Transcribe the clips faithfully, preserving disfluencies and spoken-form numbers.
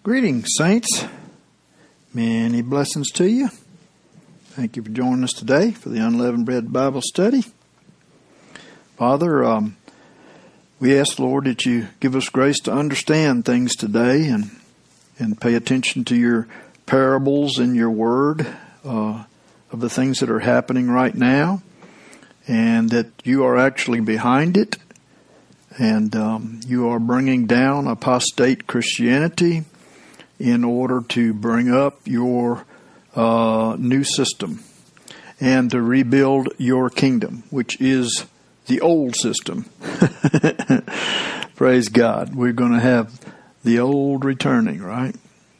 Greetings, saints. Many blessings to you. Thank you for joining us today for the Unleavened Bread Bible Study. Father, um, we ask, Lord, that you give us grace to understand things today and and pay attention to your parables in your word uh, of the things that are happening right now, and that you are actually behind it, and um, you are bringing down apostate Christianity in order to bring up your uh, new system and to rebuild your kingdom, which is the old system. Praise God. We're going to have the old returning, right?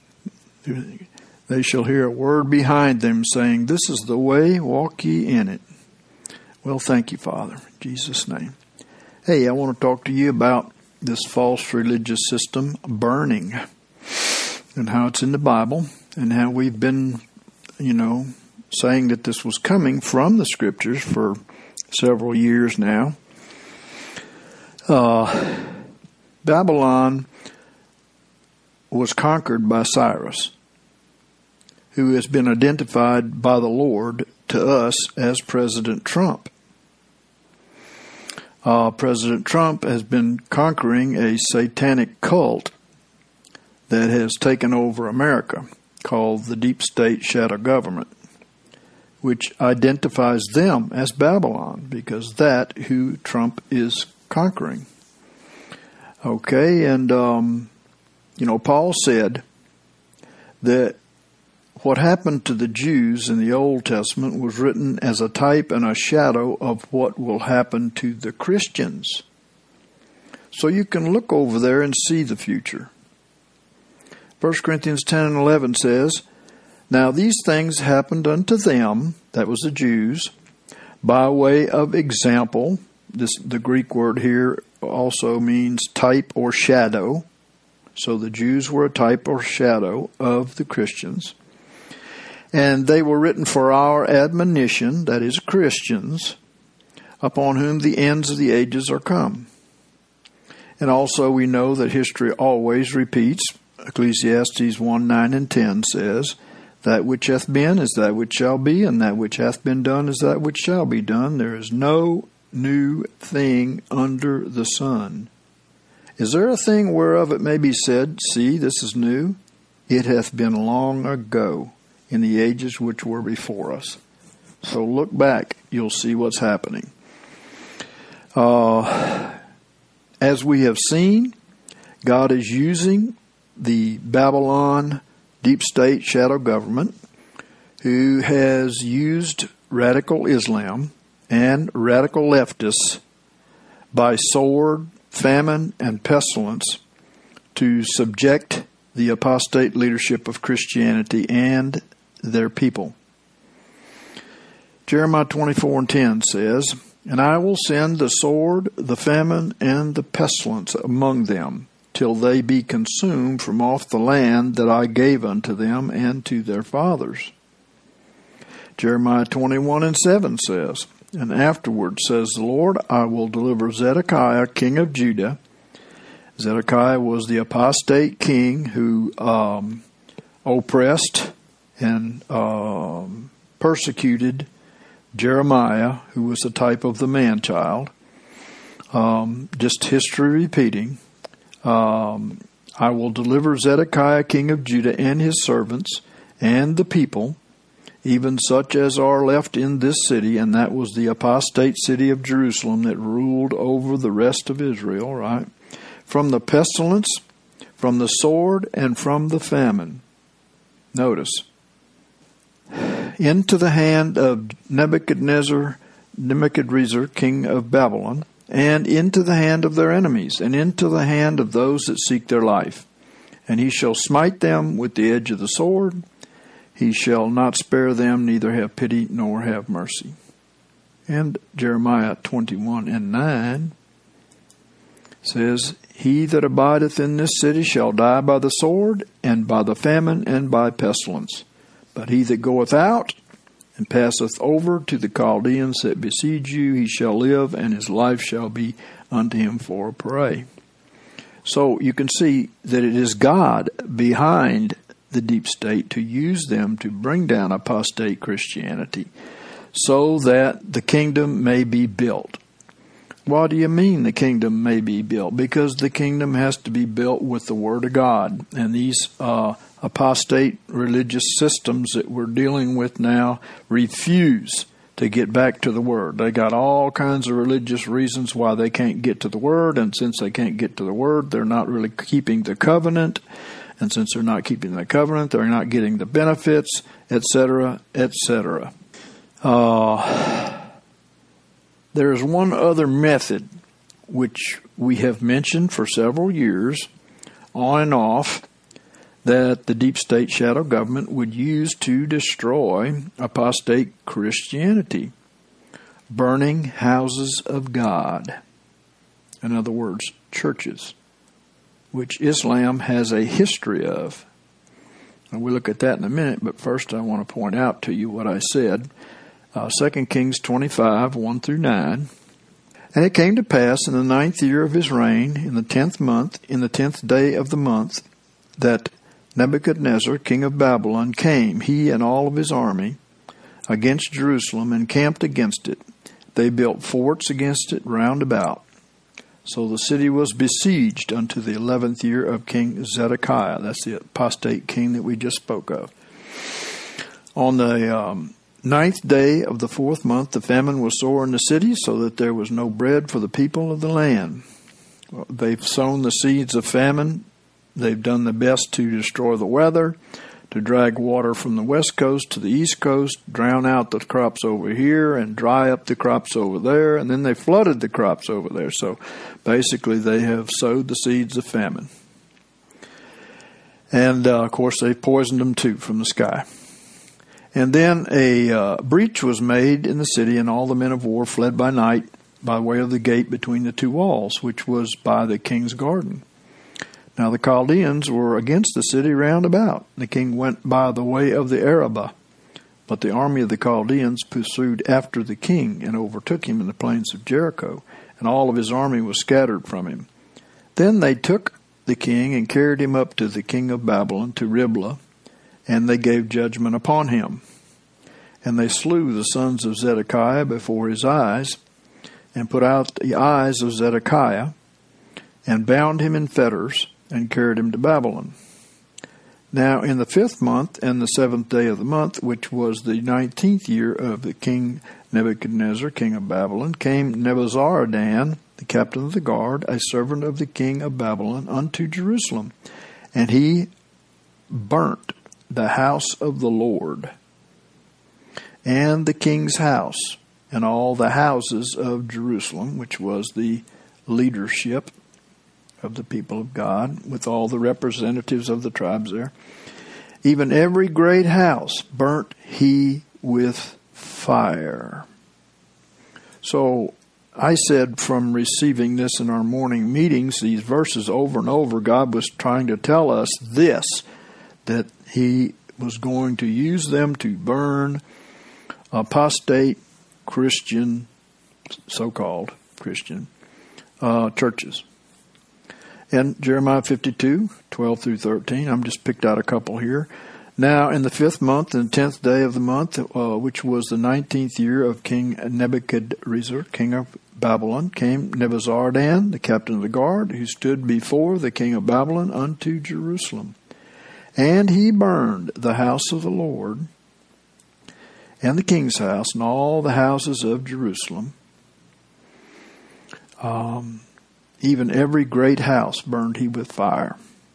They shall hear a word behind them saying, "This is the way, walk ye in it." Well, thank you, Father, in Jesus' name. Hey, I want to talk to you about this false religious system burning and how it's in the Bible and how we've been, you know, saying that this was coming from the Scriptures for several years now. Uh, Babylon was conquered by Cyrus, who has been identified by the Lord to us as President Trump. Uh, President Trump has been conquering a satanic cult that has taken over America, called the Deep State Shadow Government, which identifies them as Babylon, because that who Trump is conquering. Okay, and, um, you know, Paul said that what happened to the Jews in the Old Testament was written as a type and a shadow of what will happen to the Christians. So you can look over there and see the future. First Corinthians ten and eleven says, "Now these things happened unto them," that was the Jews, "by way of example." This, the Greek word here also means type or shadow. So the Jews were a type or shadow of the Christians. And they were written for our admonition, that is Christians, upon whom the ends of the ages are come. And also we know that history always repeats. Ecclesiastes one, nine and ten says, "That which hath been is that which shall be, and that which hath been done is that which shall be done. There is no new thing under the sun. Is there a thing whereof it may be said, See, this is new? It hath been long ago, in the ages which were before us." So look back, you'll see what's happening. Uh, as we have seen, God is using the Babylon Deep State Shadow Government, who has used radical Islam and radical leftists by sword, famine, and pestilence to subject the apostate leadership of Christianity and their people. Jeremiah twenty-four and ten says, "And I will send the sword, the famine, and the pestilence among them, till they be consumed from off the land that I gave unto them and to their fathers." Jeremiah twenty-one and seven says, "And afterward, says the Lord, I will deliver Zedekiah, king of Judah." Zedekiah was the apostate king who um, oppressed and um, persecuted Jeremiah, who was a type of the man-child. Um, just history repeating. Um, I will deliver Zedekiah, king of Judah, and his servants, and the people, even such as are left in this city, and that was the apostate city of Jerusalem that ruled over the rest of Israel, right? From the pestilence, from the sword, and from the famine. Notice, into the hand of Nebuchadnezzar, Nebuchadrezzar, king of Babylon, and into the hand of their enemies, and into the hand of those that seek their life. And he shall smite them with the edge of the sword. He shall not spare them, neither have pity nor have mercy. And Jeremiah twenty-one and nine says, "He that abideth in this city shall die by the sword, and by the famine, and by pestilence. But he that goeth out and passeth over to the Chaldeans that besiege you, he shall live, and his life shall be unto him for a prey." So you can see that it is God behind the deep state to use them to bring down apostate Christianity so that the kingdom may be built. What do you mean the kingdom may be built? Because the kingdom has to be built with the Word of God. And these uh, apostate religious systems that we're dealing with now refuse to get back to the Word. They got all kinds of religious reasons why they can't get to the Word, and since they can't get to the Word, they're not really keeping the covenant, and since they're not keeping the covenant, they're not getting the benefits, et cetera, et cetera. Uh, there is one other method which we have mentioned for several years, on and off, that the deep state shadow government would use to destroy apostate Christianity. Burning houses of God. In other words, churches, which Islam has a history of. And we'll look at that in a minute, but first I want to point out to you what I said. Uh, Second Kings twenty-five, one through nine. And it came to pass in the ninth year of his reign, in the tenth month, in the tenth day of the month, that Nebuchadnezzar, king of Babylon, came, he and all of his army, against Jerusalem, and camped against it. They built forts against it round about. So the city was besieged unto the eleventh year of King Zedekiah. That's the apostate king that we just spoke of. On the um, ninth day of the fourth month, the famine was sore in the city, so that there was no bread for the people of the land. Well, they've sown the seeds of famine. They've done the best to destroy the weather, to drag water from the west coast to the east coast, drown out the crops over here, and dry up the crops over there, and then they flooded the crops over there. So basically they have sowed the seeds of famine. And, uh, of course, they poisoned them, too, from the sky. And then a uh, breach was made in the city, and all the men of war fled by night by way of the gate between the two walls, which was by the king's garden. Now the Chaldeans were against the city round about. The king went by the way of the Arabah, but the army of the Chaldeans pursued after the king and overtook him in the plains of Jericho, and all of his army was scattered from him. Then they took the king and carried him up to the king of Babylon, to Riblah, and they gave judgment upon him. And they slew the sons of Zedekiah before his eyes, and put out the eyes of Zedekiah, and bound him in fetters, and carried him to Babylon. Now in the fifth month and the seventh day of the month, which was the nineteenth year of the king Nebuchadnezzar, king of Babylon, came Nebuzaradan, the captain of the guard, a servant of the king of Babylon, unto Jerusalem. And he burnt the house of the Lord, and the king's house, and all the houses of Jerusalem, which was the leadership of the people of God, with all the representatives of the tribes there. Even every great house burnt he with fire. So I said from receiving this in our morning meetings, these verses over and over, God was trying to tell us this, that he was going to use them to burn apostate Christian, so-called Christian, uh, churches. And Jeremiah fifty-two, twelve through thirteen, I'm just picked out a couple here. Now in the fifth month and tenth day of the month, uh, which was the nineteenth year of King Nebuchadnezzar, king of Babylon, came Nebuzaradan, the captain of the guard, who stood before the king of Babylon unto Jerusalem. And he burned the house of the Lord, and the king's house, and all the houses of Jerusalem. Um... Even every great house burned he with fire.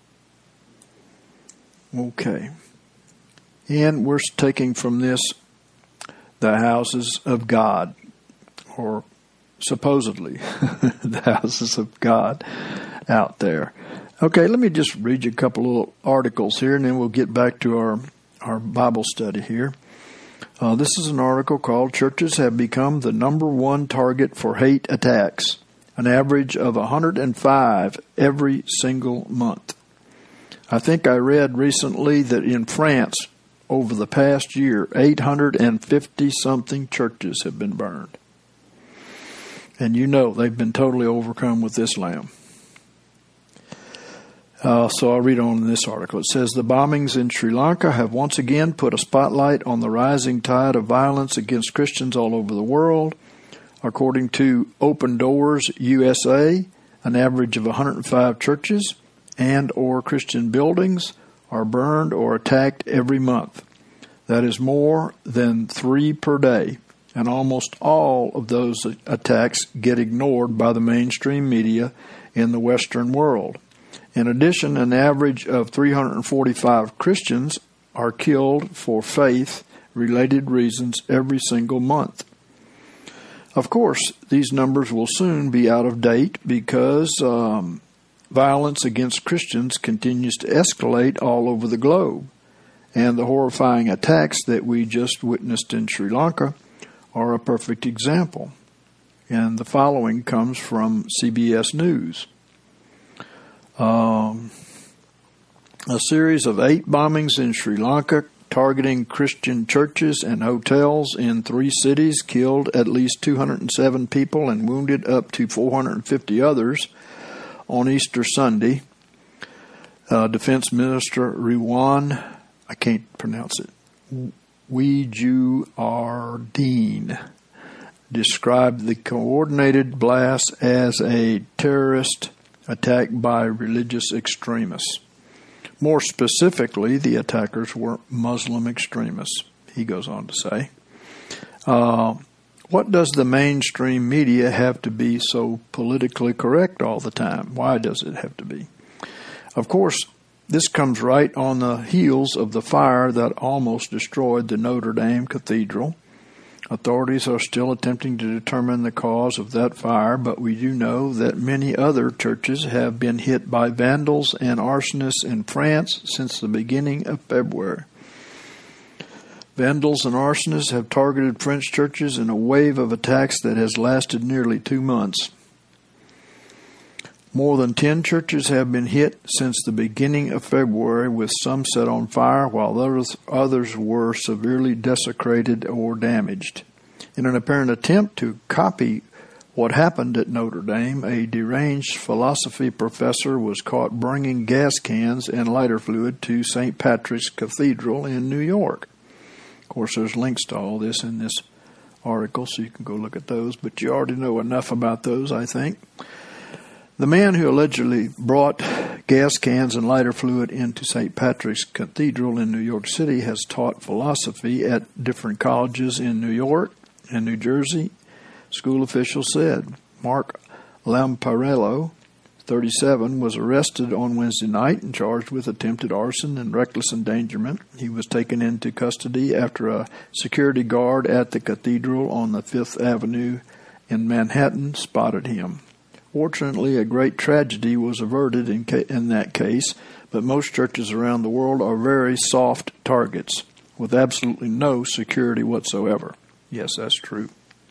Okay. And we're taking from this the houses of God, or supposedly the houses of God out there. Okay, let me just read you a couple little articles here, and then we'll get back to our, our Bible study here. Uh, this is an article called "Churches Have Become the Number One Target for Hate Attacks. An average of one hundred five every single month." I think I read recently that in France, over the past year, eight hundred fifty-something churches have been burned. And you know they've been totally overcome with Islam. Uh, so I'll read on in this article. It says, the bombings in Sri Lanka have once again put a spotlight on the rising tide of violence against Christians all over the world. According to Open Doors U S A, an average of one hundred five churches and or Christian buildings are burned or attacked every month. That is more than three per day, and almost all of those attacks get ignored by the mainstream media in the Western world. In addition, an average of three hundred forty-five Christians are killed for faith-related reasons every single month. Of course, these numbers will soon be out of date because um, violence against Christians continues to escalate all over the globe, and the horrifying attacks that we just witnessed in Sri Lanka are a perfect example. And the following comes from C B S News. Um, a series of eight bombings in Sri Lanka targeting Christian churches and hotels in three cities killed at least two hundred seven people and wounded up to four hundred fifty others on Easter Sunday. Uh, Defense Minister Rewan, I can't pronounce it, Wijewardene, described the coordinated blast as a terrorist attack by religious extremists. More specifically, the attackers were Muslim extremists, he goes on to say. Uh, what does the mainstream media have to be so politically correct all the time? Why does it have to be? Of course, this comes right on the heels of the fire that almost destroyed the Notre Dame Cathedral. Authorities are still attempting to determine the cause of that fire, but we do know that many other churches have been hit by vandals and arsonists in France since the beginning of February. Vandals and arsonists have targeted French churches in a wave of attacks that has lasted nearly two months. More than ten churches have been hit since the beginning of February, with some set on fire, while others, others were severely desecrated or damaged. In an apparent attempt to copy what happened at Notre Dame, a deranged philosophy professor was caught bringing gas cans and lighter fluid to Saint Patrick's Cathedral in New York. Of course, there's links to all this in this article, so you can go look at those, but you already know enough about those, I think. The man who allegedly brought gas cans and lighter fluid into Saint Patrick's Cathedral in New York City has taught philosophy at different colleges in New York and New Jersey, school officials said. Mark Lamparello, thirty-seven, was arrested on Wednesday night and charged with attempted arson and reckless endangerment. He was taken into custody after a security guard at the cathedral on the Fifth Avenue in Manhattan spotted him. Fortunately, a great tragedy was averted in, ca- in that case, but most churches around the world are very soft targets with absolutely no security whatsoever. Yes, that's true.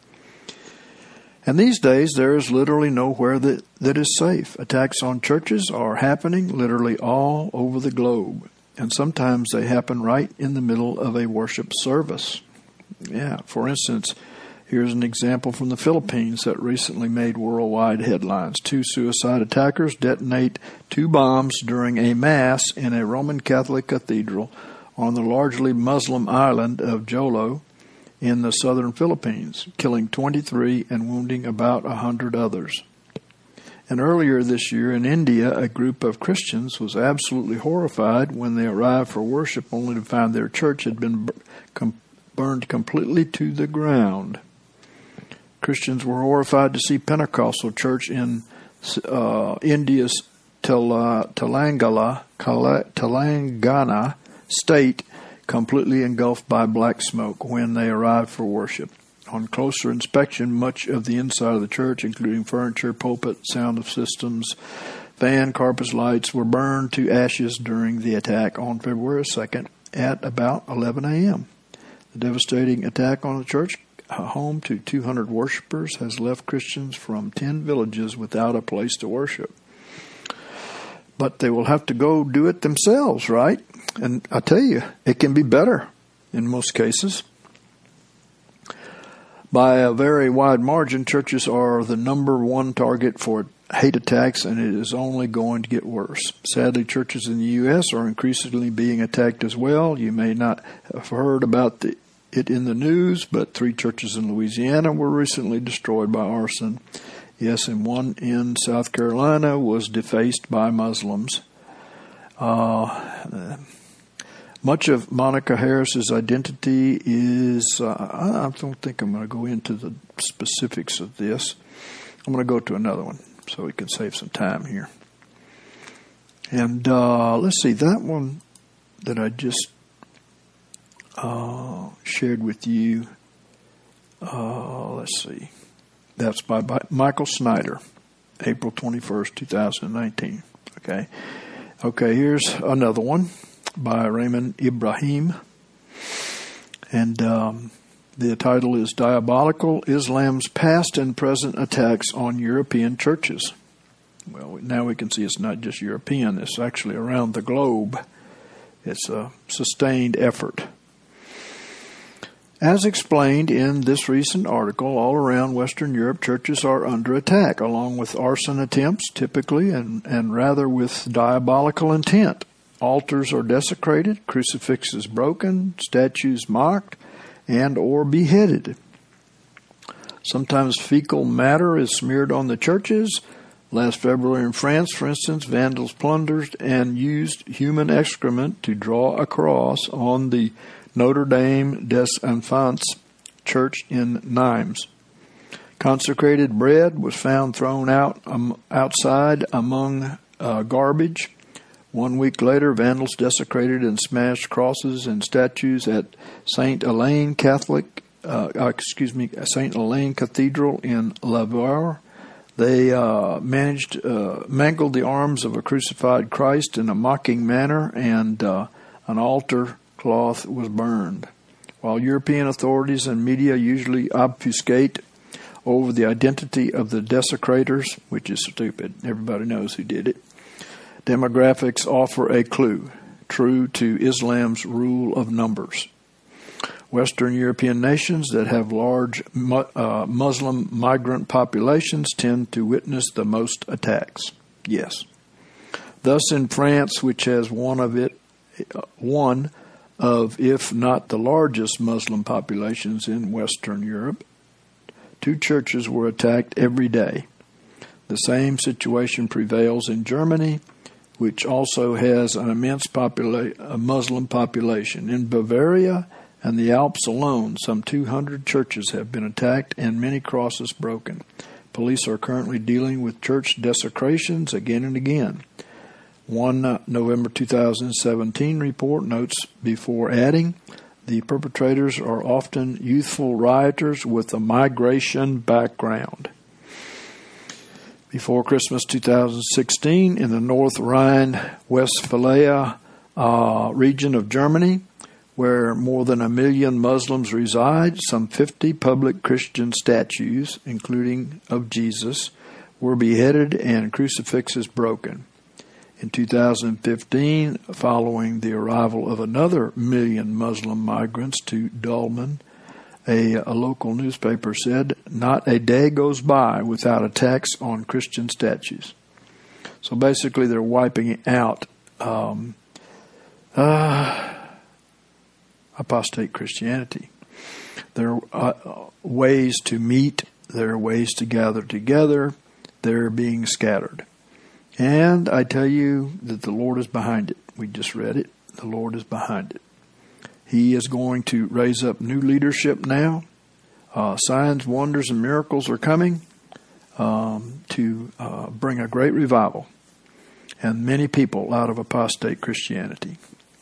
And these days, there is literally nowhere that, that is safe. Attacks on churches are happening literally all over the globe, and sometimes they happen right in the middle of a worship service. Yeah, for instance, here's an example from the Philippines that recently made worldwide headlines. Two suicide attackers detonate two bombs during a mass in a Roman Catholic cathedral on the largely Muslim island of Jolo in the southern Philippines, killing twenty-three and wounding about one hundred others. And earlier this year in India, a group of Christians was absolutely horrified when they arrived for worship only to find their church had been burned completely to the ground. Christians were horrified to see Pentecostal church in uh, India's Telangana, Telangana state completely engulfed by black smoke when they arrived for worship. On closer inspection, much of the inside of the church, including furniture, pulpit, sound systems, fan, carpets, lights, were burned to ashes during the attack on February second at about eleven a.m. The devastating attack on the church, home to two hundred worshipers, has left Christians from ten villages without a place to worship. But they will have to go do it themselves, right? And I tell you, it can be better in most cases. By a very wide margin, churches are the number one target for hate attacks, and it is only going to get worse. Sadly, churches in the U S are increasingly being attacked as well. You may not have heard about the, it in the news, but three churches in Louisiana were recently destroyed by arson. Yes, and one in South Carolina was defaced by Muslims. Uh, much of Monica Harris's identity is, uh, I don't think I'm going to go into the specifics of this. I'm going to go to another one so we can save some time here. And uh, let's see, that one that I just uh, shared with you, uh, let's see. That's by, by Michael Snyder, April twenty-first, twenty nineteen. Okay. Okay, here's another one by Raymond Ibrahim. And um, the title is Diabolical Islam's Past and Present Attacks on European Churches. Well, now we can see it's not just European, it's actually around the globe. It's a sustained effort. As explained in this recent article, all around Western Europe, churches are under attack, along with arson attempts, typically, and, and rather with diabolical intent. Altars are desecrated, crucifixes broken, statues mocked, and or beheaded. Sometimes fecal matter is smeared on the churches. Last February in France, for instance, vandals plundered and used human excrement to draw a cross on the Notre Dame des Enfants Church in Nimes. Consecrated bread was found thrown out um, outside among uh, garbage. One week later, vandals desecrated and smashed crosses and statues at Saint Elaine Catholic, uh, excuse me, Saint Elaine Cathedral in Lavaur. They uh, managed uh, mangled the arms of a crucified Christ in a mocking manner, and uh, an altar cloth was burned. While European authorities and media usually obfuscate over the identity of the desecrators, which is stupid, everybody knows who did it, demographics offer a clue, true to Islam's rule of numbers. Western European nations that have large uh, Muslim migrant populations tend to witness the most attacks. Yes. Thus, in France, which has one of it, one of, if not the largest Muslim populations in Western Europe, two churches were attacked every day. The same situation prevails in Germany, which also has an immense popula- a Muslim population. In Bavaria and the Alps alone, some two hundred churches have been attacked and many crosses broken. Police are currently dealing with church desecrations again and again. One uh, November two thousand seventeen report notes, before adding, the perpetrators are often youthful rioters with a migration background. Before Christmas two thousand sixteen, in the North Rhine-Westphalia uh, region of Germany, where more than a million Muslims reside, some fifty public Christian statues, including of Jesus, were beheaded and crucifixes broken. In two thousand fifteen, following the arrival of another million Muslim migrants to Dülmen, a, a local newspaper said, not a day goes by without attacks on Christian statues. So basically they're wiping out um, uh, apostate Christianity. There are uh, ways to meet. There are ways to gather together. They're being scattered. And I tell you that the Lord is behind it. We just read it. The Lord is behind it. He is going to raise up new leadership now. Uh, signs, wonders, and miracles are coming um, to uh, bring a great revival and many people out of apostate Christianity.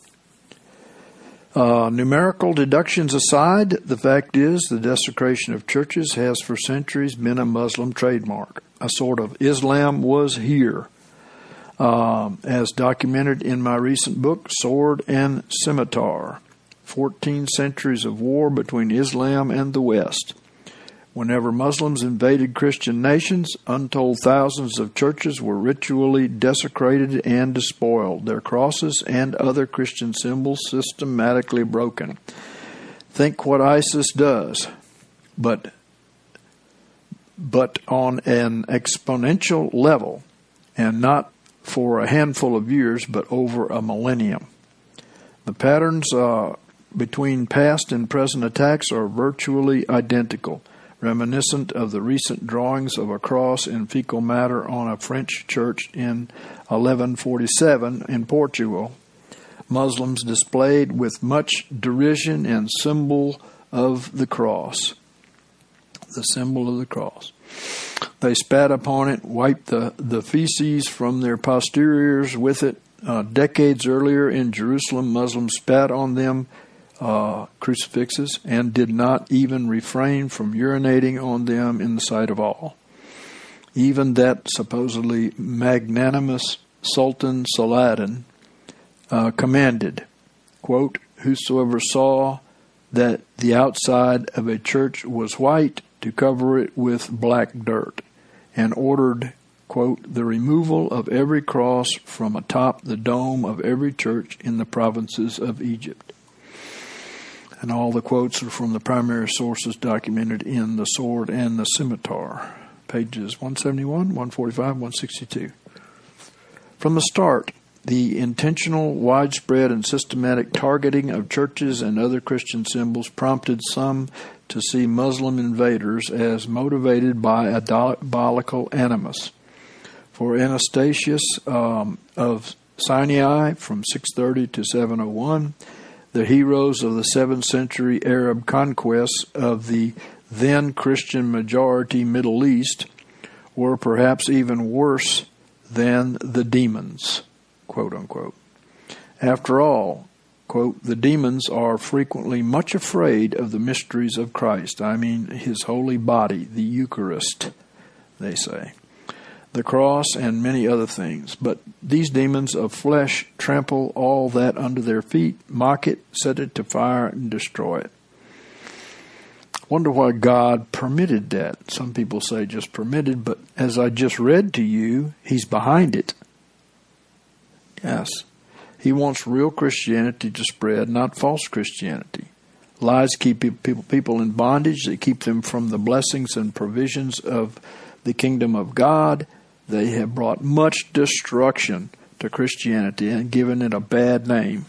Uh, numerical deductions aside, the fact is the desecration of churches has for centuries been a Muslim trademark. A sort of Islam was here. Um, as documented in my recent book, Sword and Scimitar, fourteen centuries of war between Islam and the West. Whenever Muslims invaded Christian nations, untold thousands of churches were ritually desecrated and despoiled, their crosses and other Christian symbols systematically broken. Think what ISIS does, but but on an exponential level, and not for a handful of years, but over a millennium. The patterns uh, between past and present attacks are virtually identical, reminiscent of the recent drawings of a cross in fecal matter on a French church in eleven forty-seven in Portugal. Muslims displayed with much derision and symbol of the cross. The symbol of the cross. They spat upon it, wiped the, the feces from their posteriors with it. Uh, decades earlier in Jerusalem, Muslims spat on them uh, crucifixes and did not even refrain from urinating on them in the sight of all. Even that supposedly magnanimous Sultan Saladin uh, commanded, quote, "Whosoever saw that the outside of a church was white, to cover it with black dirt," and ordered, quote, "the removal of every cross from atop the dome of every church in the provinces of Egypt." And all the quotes are from the primary sources documented in The Sword and the Scimitar, pages one seventy-one, one forty-five, one sixty-two. From the start, the intentional, widespread, and systematic targeting of churches and other Christian symbols prompted some to see Muslim invaders as motivated by a diabolical animus. For Anastasius um, of Sinai from six thirty to seven oh one, the heroes of the seventh century Arab conquests of the then Christian majority Middle East were perhaps even worse than the demons, quote unquote. After all, quote, "the demons are frequently much afraid of the mysteries of Christ." I mean, his holy body, the Eucharist, they say, the cross, and many other things. But these demons of flesh trample all that under their feet, mock it, set it to fire, and destroy it. Wonder why God permitted that. Some people say just permitted, but as I just read to you, he's behind it. Yes. He wants real Christianity to spread, not false Christianity. Lies keep people, people in bondage. They keep them from the blessings and provisions of the kingdom of God. They have brought much destruction to Christianity and given it a bad name.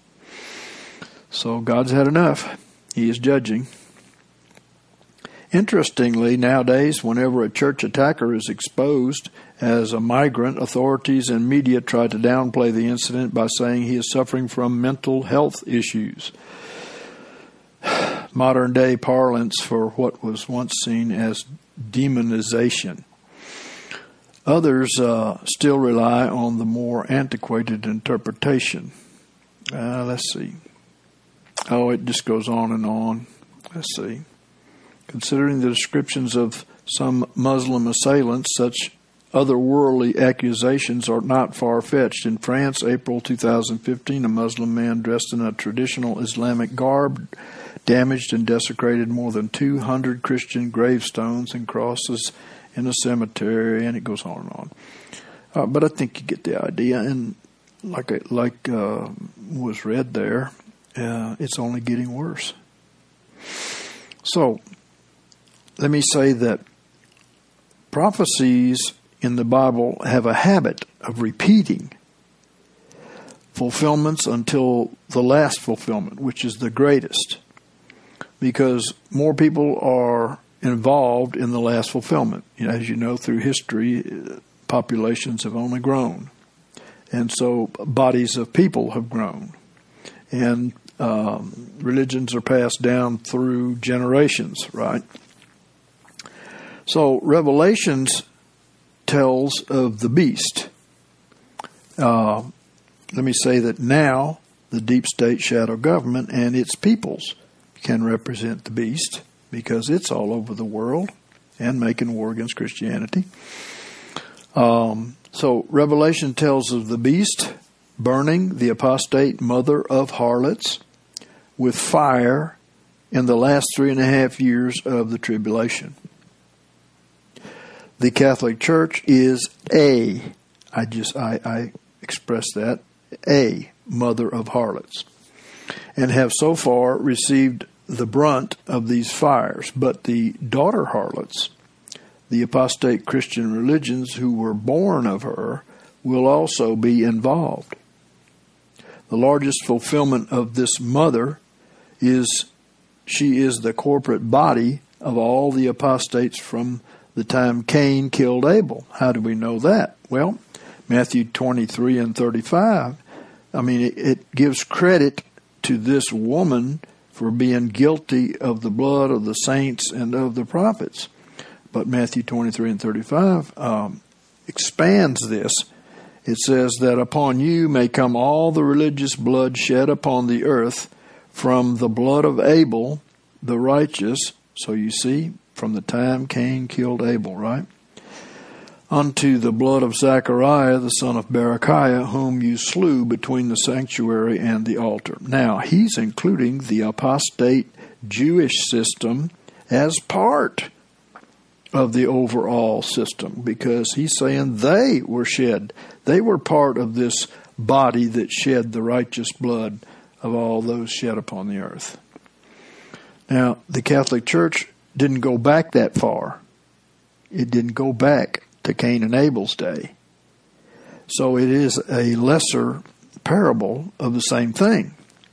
So God's had enough. He is judging. Interestingly, nowadays, whenever a church attacker is exposed as a migrant, authorities and media try to downplay the incident by saying he is suffering from mental health issues. Modern day parlance for what was once seen as demonization. Others uh, still rely on the more antiquated interpretation. Uh, let's see. Oh, it just goes on and on. Let's see. Considering the descriptions of some Muslim assailants, such otherworldly accusations are not far-fetched. In France, April two thousand fifteen, a Muslim man dressed in a traditional Islamic garb damaged and desecrated more than two hundred Christian gravestones and crosses in a cemetery, and it goes on and on. Uh, but I think you get the idea, and like like uh, was read there, uh, it's only getting worse. So, let me say that prophecies in the Bible have a habit of repeating fulfillments until the last fulfillment, which is the greatest, because more people are involved in the last fulfillment. You know, as you know, through history, populations have only grown. And so bodies of people have grown. And um, religions are passed down through generations, right? So Revelations tells of the beast. Uh, let me say that now the deep state shadow government and its peoples can represent the beast because it's all over the world and making war against Christianity. Um, so Revelation tells of the beast burning the apostate mother of harlots with fire in the last three and a half years of the tribulation. The Catholic Church is a, I just, I, I express that, a mother of harlots, and have so far received the brunt of these fires. But the daughter harlots, the apostate Christian religions who were born of her will also be involved. The largest fulfillment of this mother is she is the corporate body of all the apostates from the time Cain killed Abel. How do we know that? Well, Matthew twenty-three and thirty-five, I mean, it, it gives credit to this woman for being guilty of the blood of the saints and of the prophets. But Matthew twenty-three and thirty-five um, expands this. It says that upon you may come all the religious blood shed upon the earth, from the blood of Abel, the righteous, so you see, from the time Cain killed Abel, right? Unto the blood of Zechariah, the son of Berechiah, whom you slew between the sanctuary and the altar. Now, he's including the apostate Jewish system as part of the overall system, because he's saying they were shed. They were part of this body that shed the righteous blood of all those shed upon the earth. Now, the Catholic Church didn't go back that far. It didn't go back to Cain and Abel's day. So it is a lesser parable of the same thing.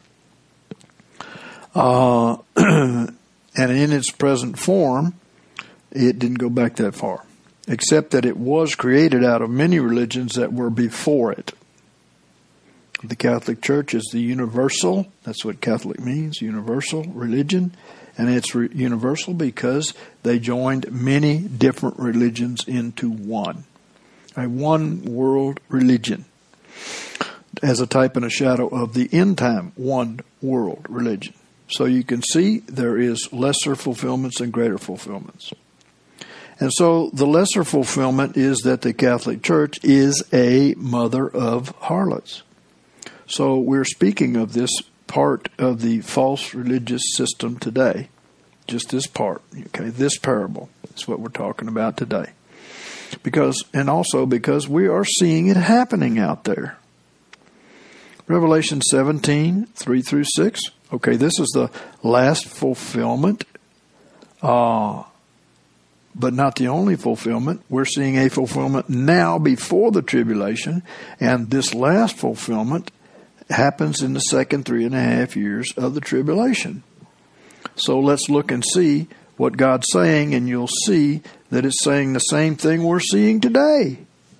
Uh, and in its present form, it didn't go back that far, except that it was created out of many religions that were before it. The Catholic Church is the universal, that's what Catholic means, universal religion, and it's re- universal because they joined many different religions into one, a one world religion, as a type and a shadow of the end time one world religion. So you can see there is lesser fulfillments and greater fulfillments. And so the lesser fulfillment is that the Catholic Church is a mother of harlots. So we're speaking of this part of the false religious system today. Just this part, okay, this parable is what we're talking about today. Because, and also because we are seeing it happening out there. Revelation seventeen, three through six. Okay, this is the last fulfillment, uh, but not the only fulfillment. We're seeing a fulfillment now before the tribulation, and this last fulfillment happens in the second three and a half years of the tribulation. So let's look and see what God's saying, and you'll see that it's saying the same thing we're seeing today.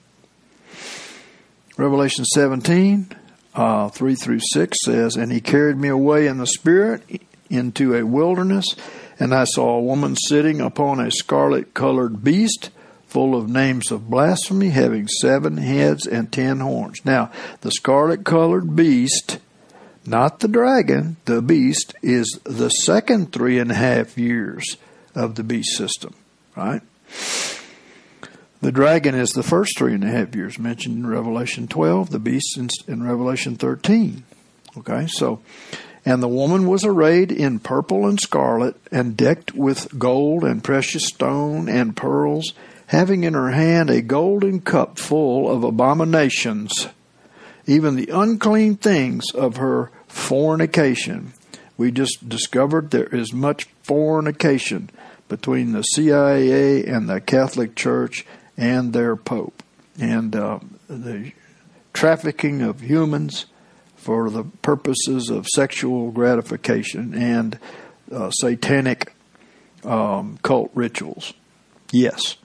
Revelation seventeen, uh, three through six says, And he carried me away in the Spirit into a wilderness, and I saw a woman sitting upon a scarlet-colored beast, full of names of blasphemy, having seven heads and ten horns. Now, the scarlet-colored beast, not the dragon, the beast, is the second three and a half years of the beast system, right? The dragon is the first three and a half years mentioned in Revelation twelve, the beast in, in Revelation thirteen. Okay, so, and the woman was arrayed in purple and scarlet, and decked with gold and precious stone and pearls, having in her hand a golden cup full of abominations, even the unclean things of her fornication. We just discovered there is much fornication between the C I A and the Catholic Church and their Pope, and uh, the trafficking of humans for the purposes of sexual gratification and uh, satanic um, cult rituals. Yes.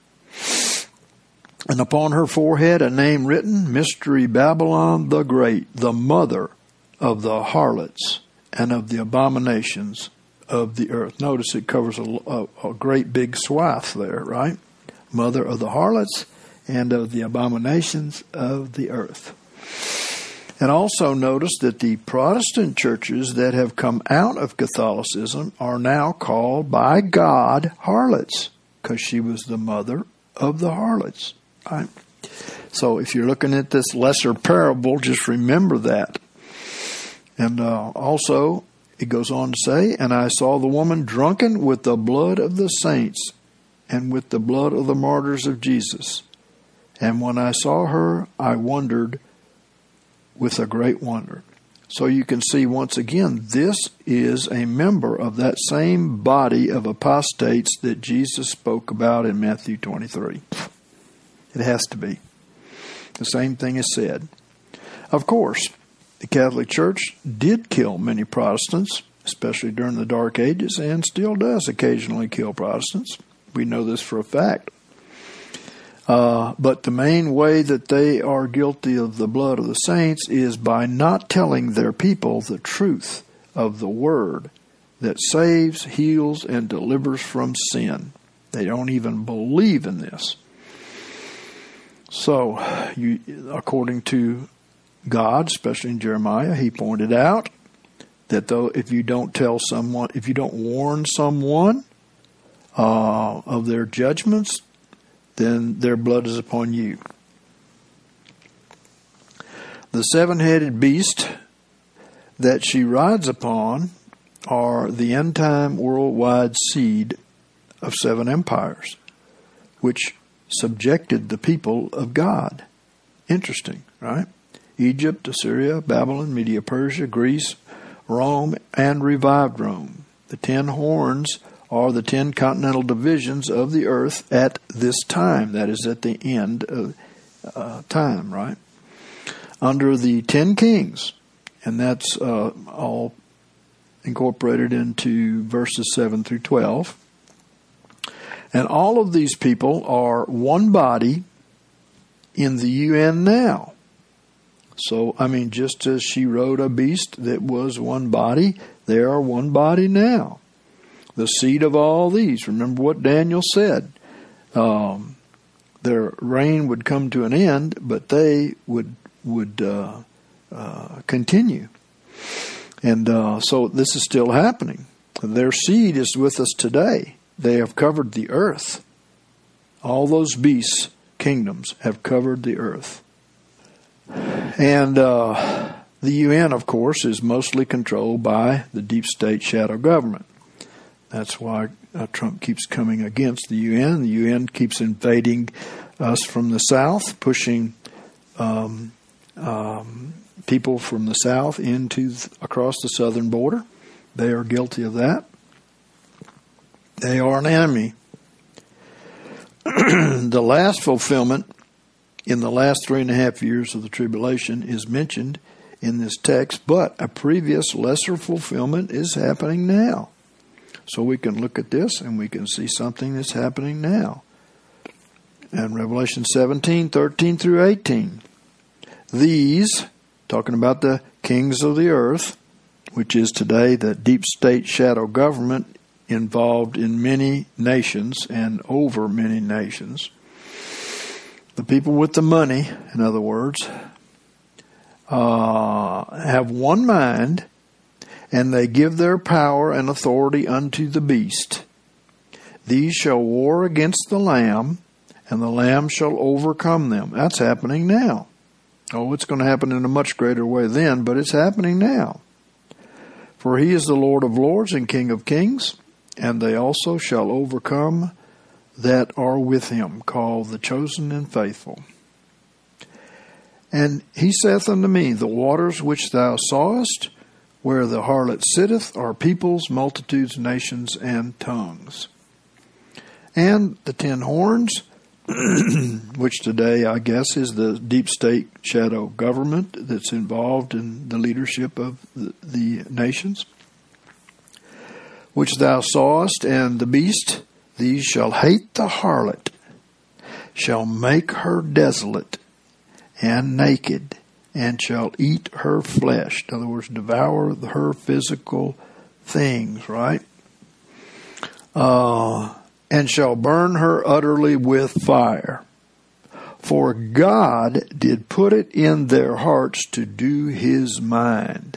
And upon her forehead a name written, Mystery Babylon the Great, the mother of the harlots and of the abominations of the earth. Notice it covers a, a, a great big swath there, right? Mother of the harlots and of the abominations of the earth. And also notice that the Protestant churches that have come out of Catholicism are now called by God harlots, because she was the mother of the harlots. Right? So if you're looking at this lesser parable, just remember that. And uh, also, it goes on to say, And I saw the woman drunken with the blood of the saints and with the blood of the martyrs of Jesus. And when I saw her, I wondered with a great wonder. So you can see once again, this is a member of that same body of apostates that Jesus spoke about in Matthew twenty-three. It has to be. The same thing is said. Of course, the Catholic Church did kill many Protestants, especially during the Dark Ages, and still does occasionally kill Protestants. We know this for a fact. Uh, but the main way that they are guilty of the blood of the saints is by not telling their people the truth of the Word that saves, heals, and delivers from sin. They don't even believe in this. So, you, according to God, especially in Jeremiah, he pointed out that though if you don't tell someone, if you don't warn someone uh, of their judgments, then their blood is upon you. The seven-headed beast that she rides upon are the end-time worldwide seed of seven empires, which subjected the people of God. Interesting, right? Egypt, Assyria, Babylon, Media, Persia, Greece, Rome, and revived Rome. The ten horns are the ten continental divisions of the earth at this time. That is at the end of uh, time, right? Under the ten kings, and that's uh, all incorporated into verses seven through twelve. And all of these people are one body in the U N now. So, I mean, just as she rode a beast that was one body, they are one body now. The seed of all these. Remember what Daniel said. Um, their reign would come to an end, but they would would uh, uh, continue. And uh, so this is still happening. Their seed is with us today. They have covered the earth. All those beasts, kingdoms, have covered the earth. And uh, the U N, of course, is mostly controlled by the deep state shadow government. That's why uh, Trump keeps coming against the U N. The U N keeps invading us from the south, pushing um, um, people from the south into th- across the southern border. They are guilty of that. They are an enemy. The last fulfillment in the last three and a half years of the tribulation is mentioned in this text, but a previous lesser fulfillment is happening now. So we can look at this and we can see something that's happening now. And Revelation seventeen, thirteen through eighteen. These, talking about the kings of the earth, which is today the deep state shadow government involved in many nations and over many nations. The people with the money, in other words, uh, have one mind, and they give their power and authority unto the beast. These shall war against the Lamb, and the Lamb shall overcome them. That's happening now. Oh, it's going to happen in a much greater way then, but it's happening now. For he is the Lord of lords and King of kings, and they also shall overcome that are with him, called the chosen and faithful. And he saith unto me, the waters which thou sawest, where the harlot sitteth, are peoples, multitudes, nations, and tongues. And the ten horns, which today, I guess, is the deep state shadow government that's involved in the leadership of the, the nations, which thou sawest, and the beast, these shall hate the harlot, shall make her desolate and naked, and shall eat her flesh. In other words, devour her physical things, right? Uh, and shall burn her utterly with fire. For God did put it in their hearts to do his mind.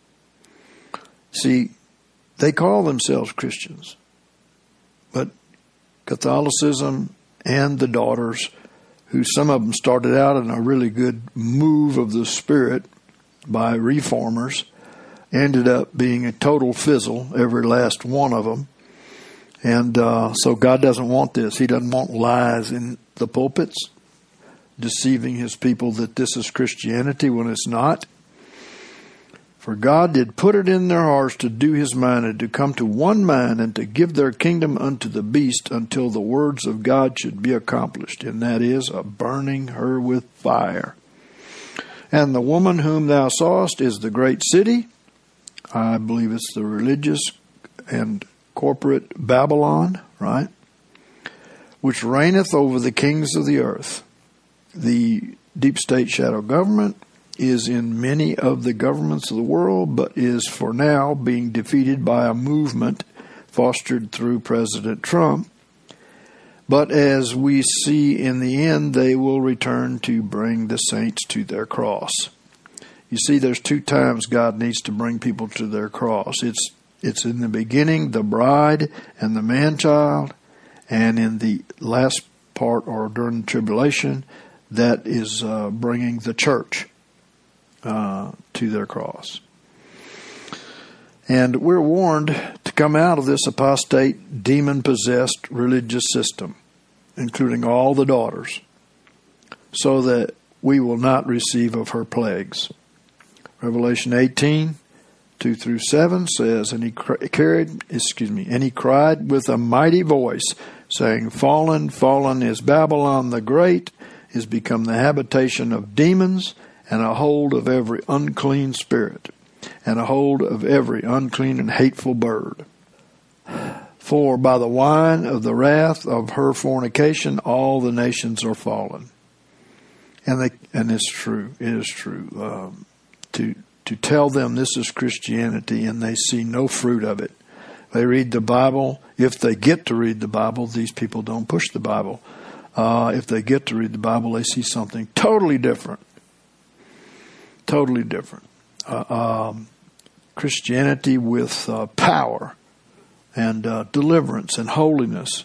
See, they call themselves Christians, but Catholicism and the daughters, who some of them started out in a really good move of the Spirit by reformers, ended up being a total fizzle, every last one of them. And uh, so God doesn't want this. He doesn't want lies in the pulpits, deceiving his people that this is Christianity when it's not. For God did put it in their hearts to do his mind, and to come to one mind, and to give their kingdom unto the beast, until the words of God should be accomplished, and that is, a burning her with fire. And the woman whom thou sawest is the great city. I believe it's the religious and corporate Babylon, right? Which reigneth over the kings of the earth. The deep state shadow government is in many of the governments of the world, but is for now being defeated by a movement fostered through President Trump. But as we see in the end, they will return to bring the saints to their cross. You see, there's two times God needs to bring people to their cross. It's it's in the beginning, the bride and the man-child, and in the last part, or during the tribulation, that is uh, bringing the church uh, to their cross. And we're warned to come out of this apostate, demon-possessed religious system, including all the daughters, so that we will not receive of her plagues. Revelation eighteen, two through seven says, and he carried, excuse me, and he cried with a mighty voice, saying, Fallen, fallen is Babylon the Great, is become the habitation of demons, and a hold of every unclean spirit, and a hold of every unclean and hateful bird. For by the wine of the wrath of her fornication all the nations are fallen. And they, and it's true, it is true. Um, to to tell them this is Christianity and they see no fruit of it. They read the Bible. If they get to read the Bible, these people don't push the Bible. Uh, if they get to read the Bible, they see something totally different. Totally different. Uh, um, Christianity with uh, power and uh, deliverance and holiness.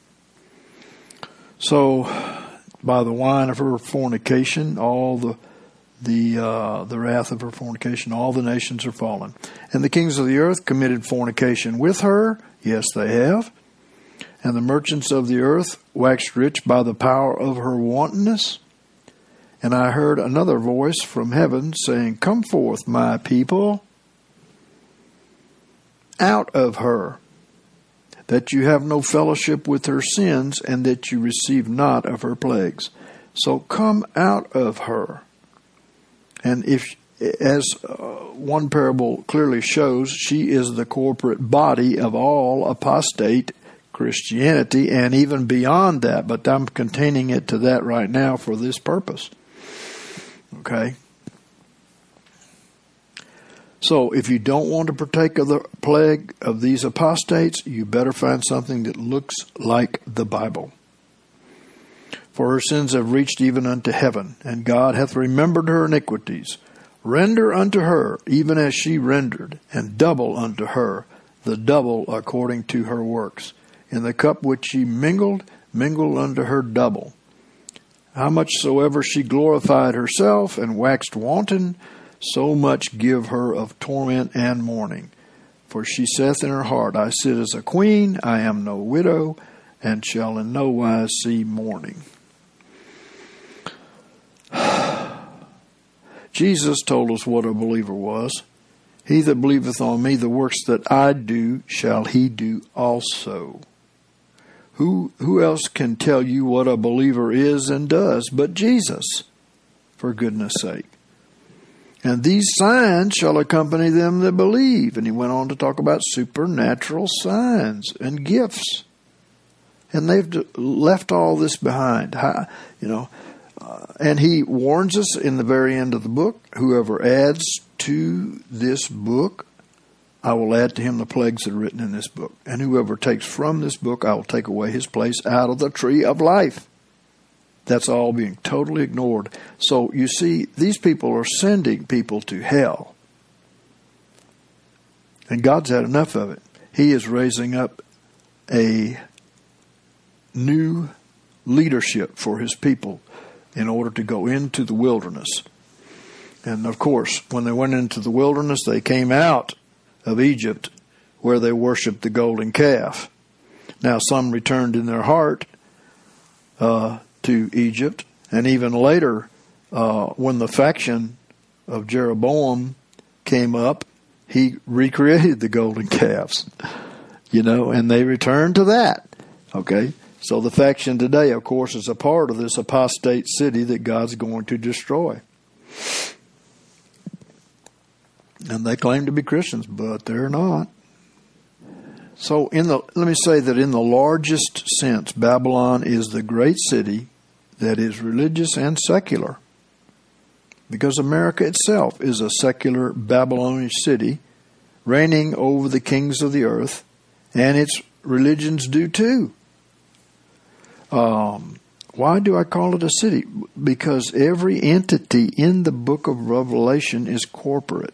So, by the wine of her fornication, all the the uh, the wrath of her fornication, all the nations are fallen. And the kings of the earth committed fornication with her. Yes, they have. And the merchants of the earth waxed rich by the power of her wantonness. And I heard another voice from heaven saying, Come forth, my people, out of her, that you have no fellowship with her sins, and that you receive not of her plagues. So come out of her. And if, as uh, one parable clearly shows, she is the corporate body of all apostate Christianity, and even beyond that, but I'm containing it to that right now for this purpose. Okay? So, if you don't want to partake of the plague of these apostates, you better find something that looks like the Bible. For her sins have reached even unto heaven, and God hath remembered her iniquities. Render unto her even as she rendered, and double unto her the double according to her works. In the cup which she mingled, mingle unto her double. How much soever she glorified herself and waxed wanton, so much give her of torment and mourning. For she saith in her heart, I sit as a queen, I am no widow, and shall in no wise see mourning. Jesus told us what a believer was. He that believeth on me, the works that I do, shall he do also. Who who else can tell you what a believer is and does but Jesus, for goodness sake? And these signs shall accompany them that believe. And he went on to talk about supernatural signs and gifts. And they've left all this behind. You know, uh, and he warns us in the very end of the book, whoever adds to this book, I will add to him the plagues that are written in this book. And whoever takes from this book, I will take away his place out of the tree of life. That's all being totally ignored. So, you see, these people are sending people to hell. And God's had enough of it. He is raising up a new leadership for his people in order to go into the wilderness. And, of course, when they went into the wilderness, they came out of Egypt where they worshipped the golden calf. Now, some returned in their heart uh, to Egypt, and even later, uh, when the faction of Jeroboam came up, he recreated the golden calves, you know, and they returned to that. Okay, so the faction today, of course, is a part of this apostate city that God's going to destroy. And they claim to be Christians, but they're not. So in the let me say that in the largest sense, Babylon is the great city that is religious and secular. Because America itself is a secular Babylonish city, reigning over the kings of the earth, and its religions do too. Um, why do I call it a city? Because every entity in the book of Revelation is corporate.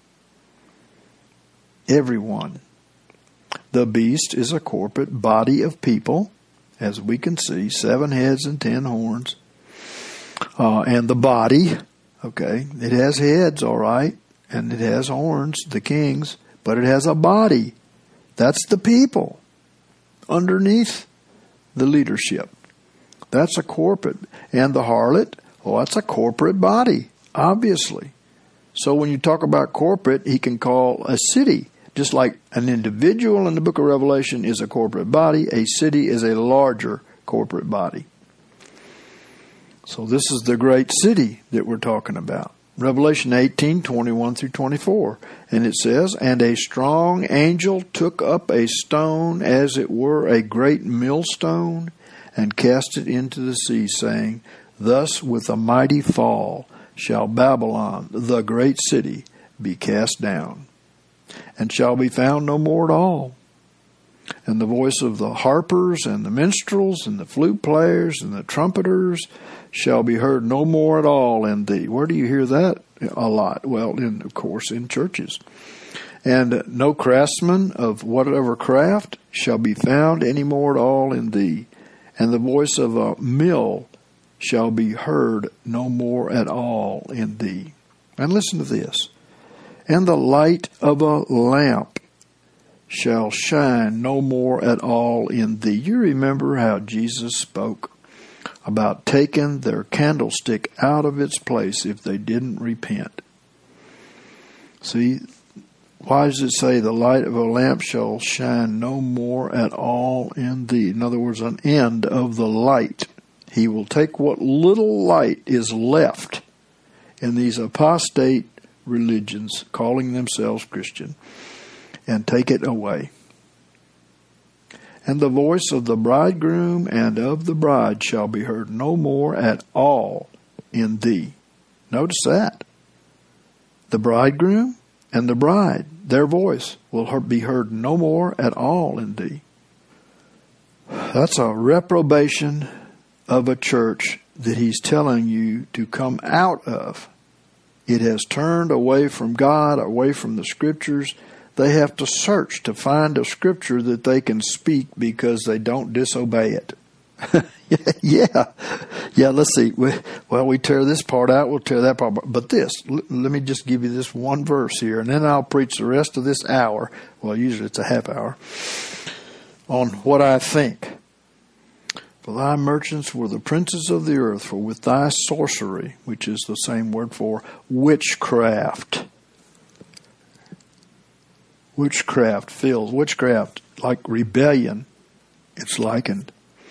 Everyone. The beast is a corporate body of people, as we can see, seven heads and ten horns. Uh, and the body, okay, it has heads, all right, and it has horns, the kings, but it has a body. That's the people underneath the leadership. That's a corporate. And the harlot, well, that's a corporate body, obviously. So when you talk about corporate, he can call a city. Just like an individual in the book of Revelation is a corporate body, a city is a larger corporate body. So this is the great city that we're talking about. Revelation eighteen, twenty-one through twenty-four. And it says, "And a strong angel took up a stone as it were a great millstone, and cast it into the sea, saying, Thus with a mighty fall shall Babylon, the great city, be cast down, and shall be found no more at all. And the voice of the harpers and the minstrels and the flute players and the trumpeters shall be heard no more at all in thee." Where do you hear that a lot? Well, in, of course, in churches. "And no craftsman of whatever craft shall be found any more at all in thee. And the voice of a mill shall be heard no more at all in thee." And listen to this. "And the light of a lamp shall shine no more at all in thee." You remember how Jesus spoke about taking their candlestick out of its place if they didn't repent. See, why does it say the light of a lamp shall shine no more at all in thee? In other words, an end of the light. He will take what little light is left in these apostate religions, calling themselves Christian, and take it away. "And the voice of the bridegroom and of the bride shall be heard no more at all in thee." Notice that. The bridegroom and the bride, their voice will be heard no more at all in thee. That's a reprobation of a church that he's telling you to come out of. It has turned away from God, away from the Scriptures. They have to search to find a Scripture that they can speak because they don't disobey it. yeah. Yeah, let's see. Well, we tear this part out, we'll tear that part out. But this, let me just give you this one verse here, and then I'll preach the rest of this hour. Well, usually it's a half hour. On what I think. "For thy merchants were the princes of the earth, for with thy sorcery," which is the same word for witchcraft. Witchcraft fills. Witchcraft, like rebellion, it's likened.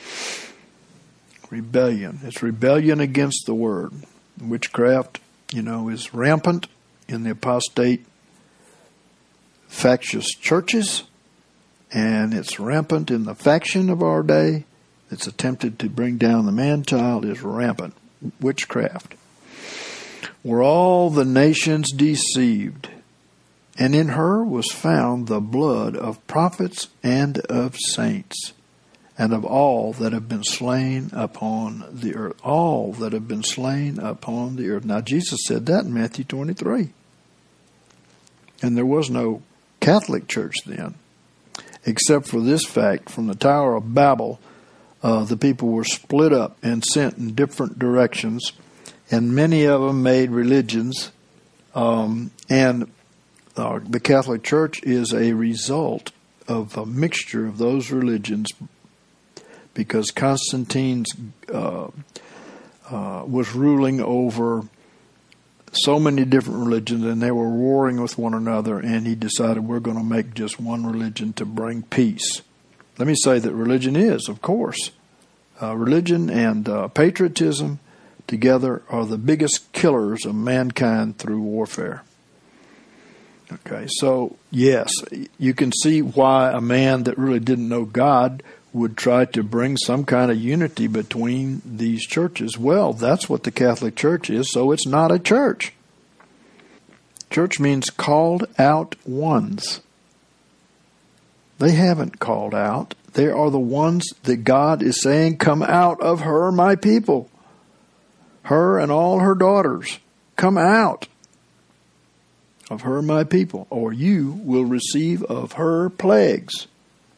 Rebellion. It's rebellion against the word. Witchcraft, you know, is rampant in the apostate factious churches, and it's rampant in the faction of our day that's attempted to bring down the man-child. Is rampant. Witchcraft. "Were all the nations deceived, and in her was found the blood of prophets and of saints, and of all that have been slain upon the earth." All that have been slain upon the earth. Now, Jesus said that in Matthew twenty-three. And there was no Catholic church then, except for this fact: from the Tower of Babel, uh, the people were split up and sent in different directions, and many of them made religions, um, and uh, the Catholic Church is a result of a mixture of those religions, because Constantine's uh, uh, was ruling over so many different religions, and they were warring with one another, and he decided we're going to make just one religion to bring peace. Let me say that religion is, of course, uh, religion and uh, patriotism together are the biggest killers of mankind through warfare. Okay, so yes, you can see why a man that really didn't know God would try to bring some kind of unity between these churches. Well, that's what the Catholic Church is, so it's not a church. Church means called out ones. They haven't called out. They are the ones that God is saying, come out of her, my people. Her and all her daughters. Come out of her, my people, or you will receive of her plagues.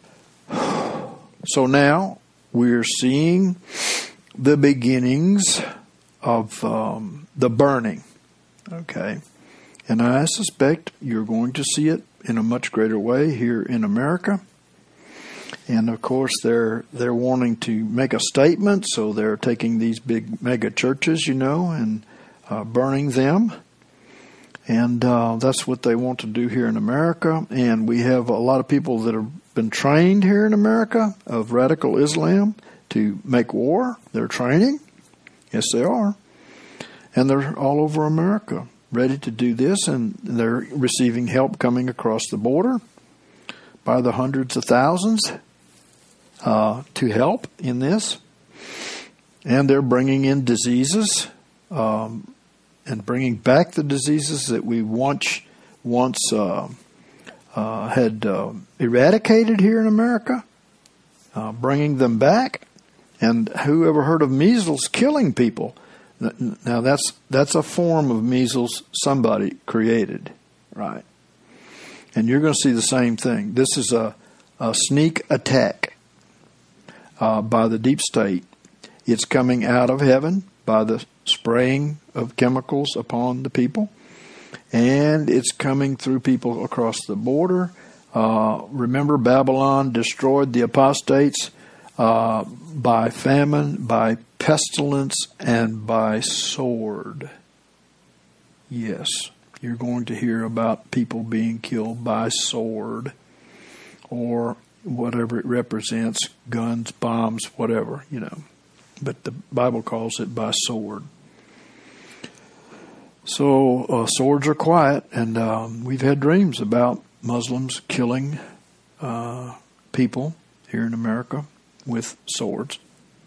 So now we're seeing the beginnings of um, the burning. Okay. And I suspect you're going to see it in a much greater way here in America. And of course, they're they're wanting to make a statement, so they're taking these big mega churches, you know, and uh, burning them. And uh, that's what they want to do here in America. And we have a lot of people that have been trained here in America of radical Islam to make war. They're training. Yes, they are. And they're all over America ready to do this. And they're receiving help coming across the border by the hundreds of thousands uh, to help in this. And they're bringing in diseases um and bringing back the diseases that we once once uh, uh, had uh, eradicated here in America, uh, bringing them back. And who ever heard of measles killing people? Now that's that's a form of measles somebody created, right? And you're going to see the same thing. This is a, a sneak attack uh, by the deep state. It's coming out of heaven by the spraying of chemicals upon the people, and it's coming through people across the border. Uh, remember, Babylon destroyed the apostates uh, by famine, by pestilence, and by sword. Yes, you're going to hear about people being killed by sword, or whatever it represents, guns, bombs, whatever, you know. But the Bible calls it by sword. So uh, swords are quiet, and um, we've had dreams about Muslims killing uh, people here in America with swords.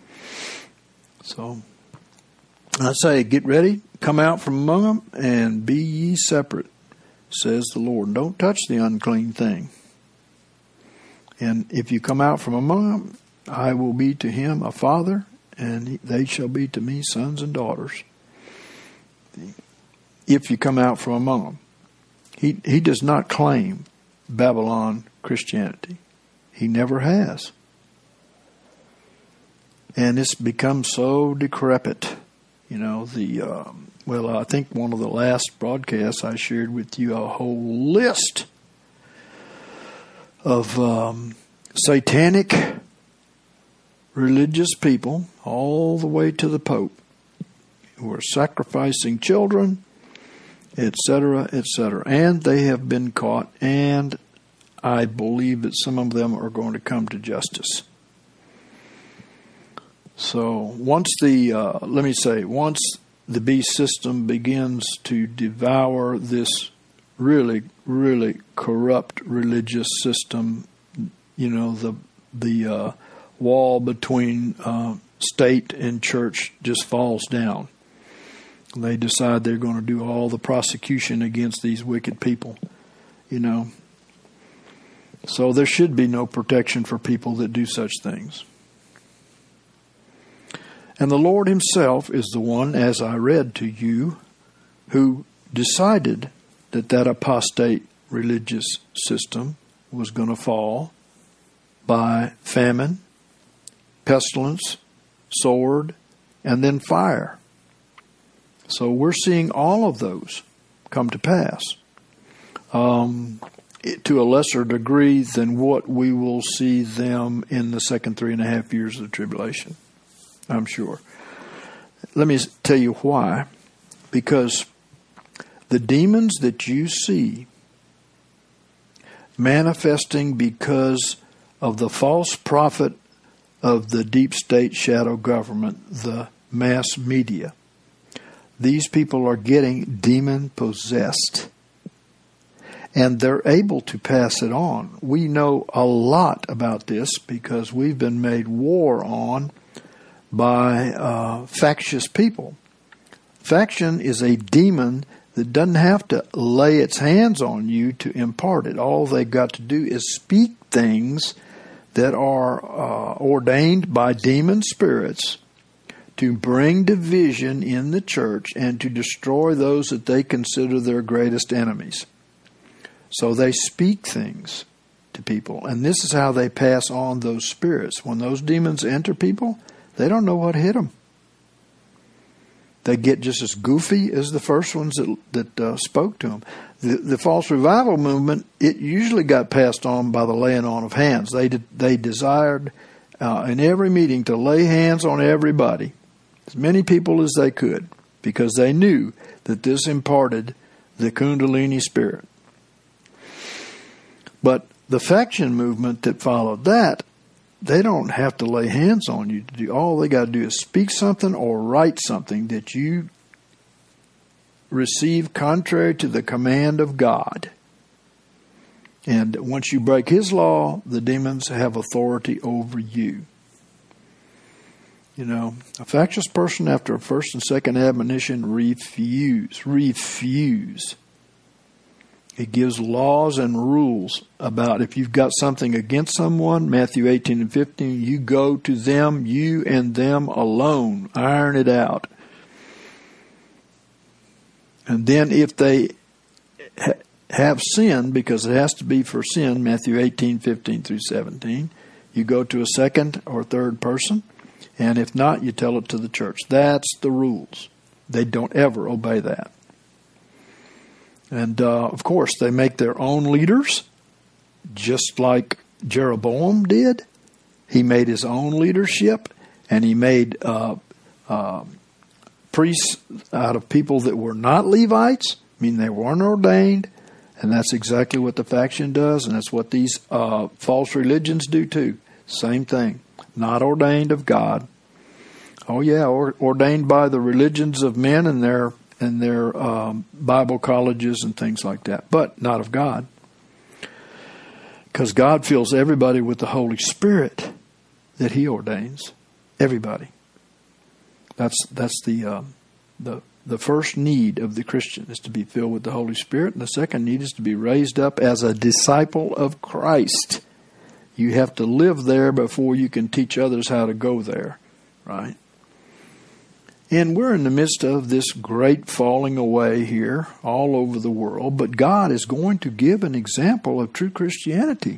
So I say, get ready, come out from among them, and be ye separate, says the Lord. Don't touch the unclean thing. And if you come out from among them, I will be to him a father, and they shall be to me sons and daughters. If you come out from among them. He, he does not claim Babylon Christianity. He never has. And it's become so decrepit. You know, the, um, well, I think one of the last broadcasts I shared with you a whole list of um, satanic religious people, all the way to the Pope, who are sacrificing children, et cetera, et cetera. And they have been caught, and I believe that some of them are going to come to justice. So once the, uh, let me say, once the beast system begins to devour this really, really corrupt religious system, you know, the the uh, wall between uh, state and church just falls down. They decide they're going to do all the prosecution against these wicked people, you know. So there should be no protection for people that do such things. And the Lord himself is the one, as I read to you, who decided that that apostate religious system was going to fall by famine, pestilence, sword, and then fire. So we're seeing all of those come to pass um, to a lesser degree than what we will see them in the second three and a half years of the tribulation, I'm sure. Let me tell you why. Because The demons that you see manifesting because of the false prophet of the deep state shadow government, the mass media. These people are getting demon-possessed. And they're able to pass it on. We know a lot about this because we've been made war on by uh, factious people. Faction is a demon that doesn't have to lay its hands on you to impart it. All they've got to do is speak things that are uh, ordained by demon spirits to bring division in the church and to destroy those that they consider their greatest enemies. So they speak things to people, and this is how they pass on those spirits. When those demons enter people, they don't know what hit them. They get just as goofy as the first ones that, that uh, spoke to them. The, the false revival movement, it usually got passed on by the laying on of hands. They did, they desired uh, in every meeting to lay hands on everybody, as many people as they could, because they knew that this imparted the Kundalini spirit. But the faction movement that followed that, they don't have to lay hands on you to do. All they got to do is speak something or write something that you receive contrary to the command of God. And once you break His law, the demons have authority over you. You know, a factious person after a first and second admonition refuse, refuse. It gives laws and rules about if you've got something against someone, Matthew eighteen and fifteen, you go to them, you and them alone, iron it out. And then if they ha- have sinned, because it has to be for sin, Matthew eighteen, fifteen through seventeen, you go to a second or third person, and if not, you tell it to the church. That's the rules. They don't ever obey that. And, uh, of course, they make their own leaders, just like Jeroboam did. He made his own leadership, and he made uh, uh, priests out of people that were not Levites, I mean they weren't ordained, and that's exactly what the faction does, and that's what these uh, false religions do too. Same thing. Not ordained of God. Oh, yeah, or, ordained by the religions of men and their and their um, Bible colleges and things like that, but not of God. Because God fills everybody with the Holy Spirit that He ordains. Everybody. That's that's the uh, the the first need of the Christian is to be filled with the Holy Spirit, and the second need is to be raised up as a disciple of Christ. You have to live there before you can teach others how to go there, right? And we're in the midst of this great falling away here all over the world, but God is going to give an example of true Christianity.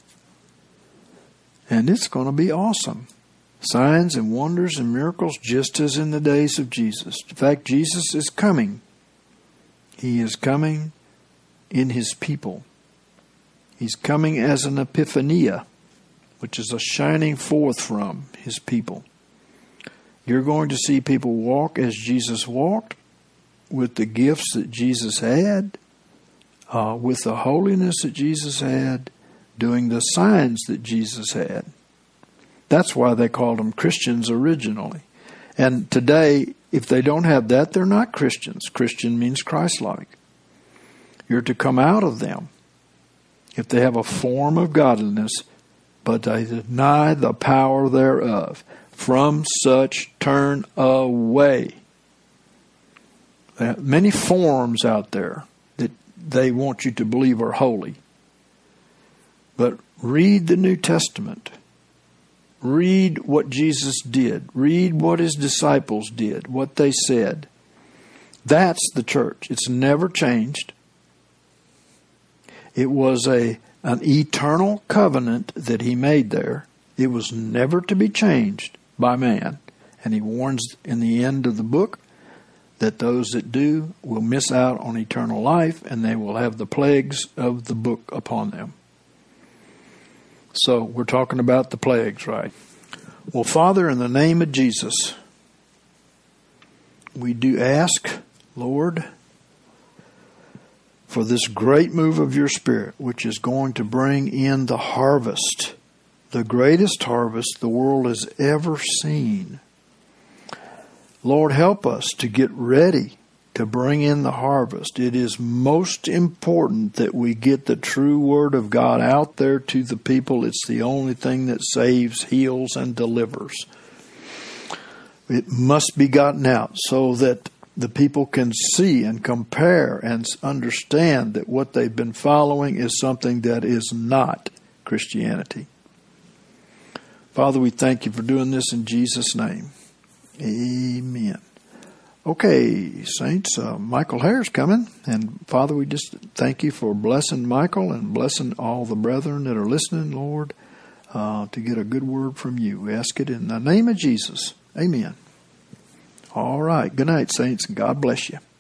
And it's going to be awesome. Signs and wonders and miracles just as in the days of Jesus. In fact, Jesus is coming. He is coming in His people. He's coming as an epiphania, which is a shining forth from His people. You're going to see people walk as Jesus walked, with the gifts that Jesus had, uh, with the holiness that Jesus had, doing the signs that Jesus had. That's why they called them Christians originally. And today, if they don't have that, they're not Christians. Christian means Christ-like. You're to come out of them if they have a form of godliness, but they deny the power thereof. From such turn away. There are many forms out there that they want you to believe are holy. But read the New Testament. Read what Jesus did. Read what His disciples did, what they said. That's the church. It's never changed. It was a an eternal covenant that He made there. It was never to be changed by man. And He warns in the end of the book that those that do will miss out on eternal life, and they will have the plagues of the book upon them. So we're talking about the plagues, right? Well, Father, in the name of Jesus, we do ask, Lord, for this great move of your Spirit, which is going to bring in the harvest, the greatest harvest the world has ever seen. Lord, help us to get ready to bring in the harvest. It is most important that we get the true Word of God out there to the people. It's the only thing that saves, heals, and delivers. It must be gotten out so that the people can see and compare and understand that what they've been following is something that is not Christianity. Father, we thank you for doing this in Jesus' name. Amen. Okay, saints, uh, Michael Hare's coming. And Father, we just thank you for blessing Michael and blessing all the brethren that are listening, Lord, uh, to get a good word from you. We ask it in the name of Jesus. Amen. All right. Good night, saints, and God bless you.